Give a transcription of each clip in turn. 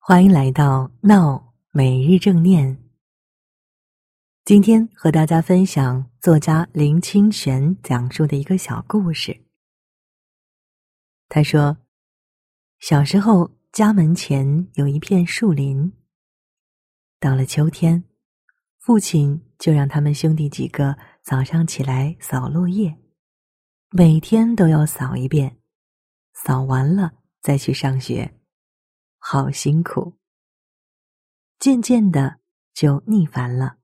欢迎来到闹每日正念。今天和大家分享作家林清玄讲述的一个小故事。他说，小时候家门前有一片树林，到了秋天，父亲就让他们兄弟几个早上起来扫落叶，每天都要扫一遍，扫完了再去上学，好辛苦。渐渐的就腻烦了。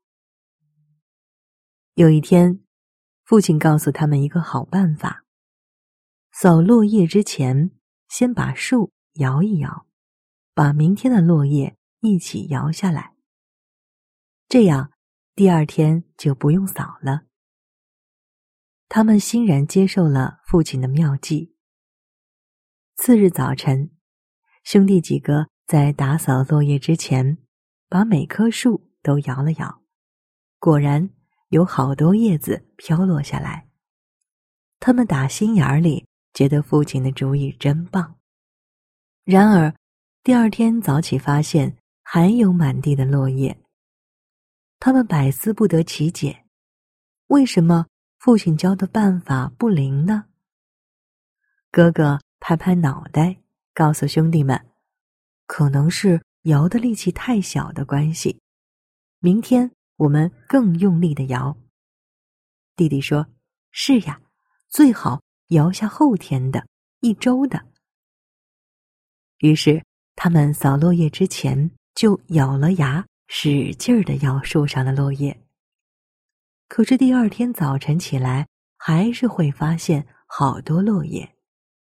有一天，父亲告诉他们一个好办法，扫落叶之前，先把树摇一摇，把明天的落叶一起摇下来，这样第二天就不用扫了。他们欣然接受了父亲的妙计。次日早晨，兄弟几个在打扫落叶之前，把每棵树都摇了摇，果然有好多叶子飘落下来。他们打心眼里觉得父亲的主意真棒。然而第二天早起发现还有满地的落叶，他们百思不得其解，为什么父亲教的办法不灵呢？哥哥拍拍脑袋，告诉兄弟们，可能是摇的力气太小的关系，明天我们更用力地摇。弟弟说，是呀，最好摇下后天的，一周的。于是他们扫落叶之前就咬了牙，使劲地摇树上的落叶。可是第二天早晨起来，还是会发现好多落叶。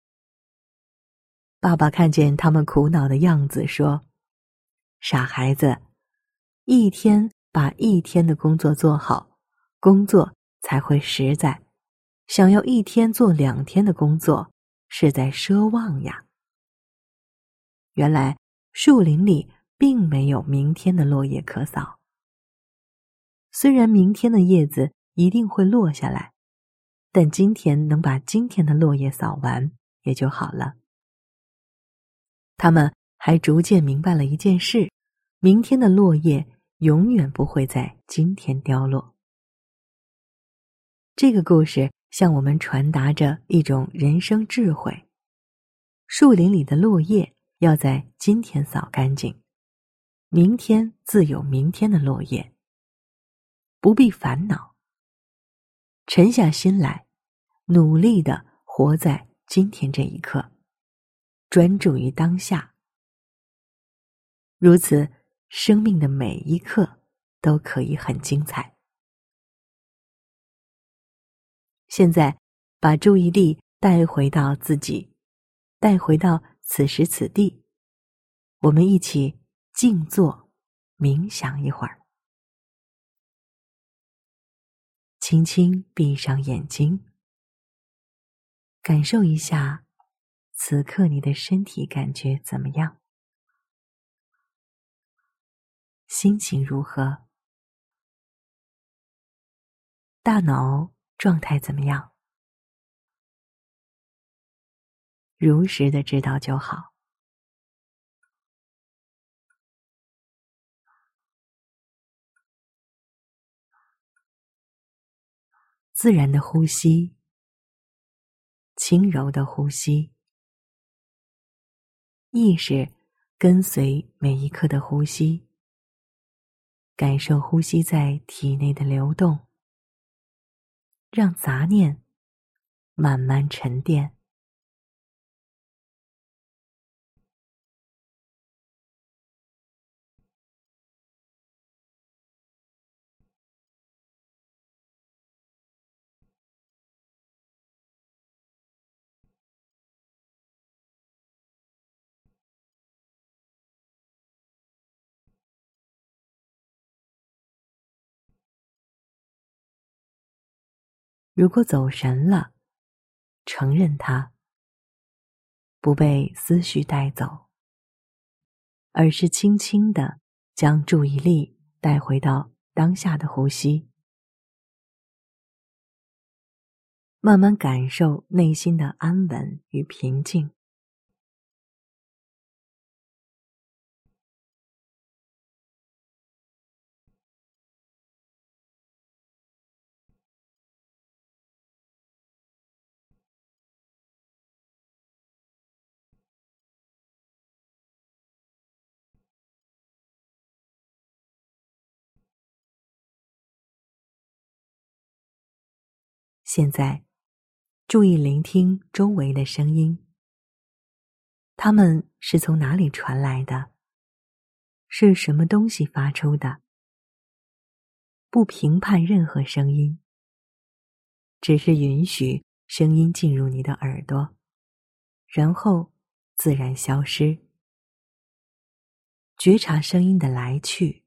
爸爸看见他们苦恼的样子，说，傻孩子，一天把一天的工作做好，工作才会实在，想要一天做2天的工作，是在奢望呀。原来树林里并没有明天的落叶可扫。虽然明天的叶子一定会落下来，但今天能把今天的落叶扫完也就好了。他们还逐渐明白了一件事，明天的落叶永远不会在今天凋落。这个故事向我们传达着一种人生智慧，树林里的落叶要在今天扫干净，明天自有明天的落叶，不必烦恼，沉下心来，努力地活在今天这一刻，专注于当下。如此，生命的每一刻都可以很精彩。现在，把注意力带回到自己，带回到此时此地，我们一起静坐冥想一会儿。轻轻闭上眼睛，感受一下此刻你的身体感觉怎么样？心情如何？大脑状态怎么样？如实的知道就好。自然的呼吸，轻柔的呼吸，意识跟随每一刻的呼吸，感受呼吸在体内的流动，让杂念慢慢沉淀。如果走神了，承认它，不被思绪带走，而是轻轻地将注意力带回到当下的呼吸，慢慢感受内心的安稳与平静。 现在，注意聆听周围的声音，它们是从哪里传来的？是什么东西发出的？不评判任何声音，只是允许声音进入你的耳朵，然后自然消失。觉察声音的来去。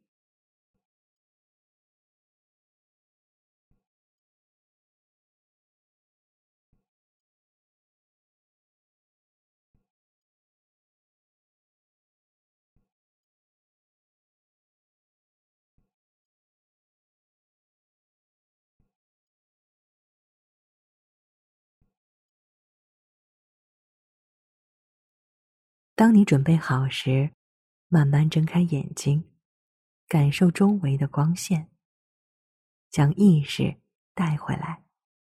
当你准备好时，慢慢睁开眼睛，感受周围的光线，将意识带回来。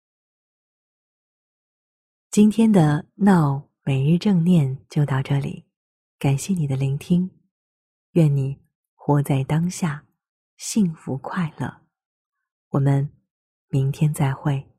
今天的闹每日正念就到这里，感谢你的聆听，愿你活在当下，幸福快乐。我们明天再会。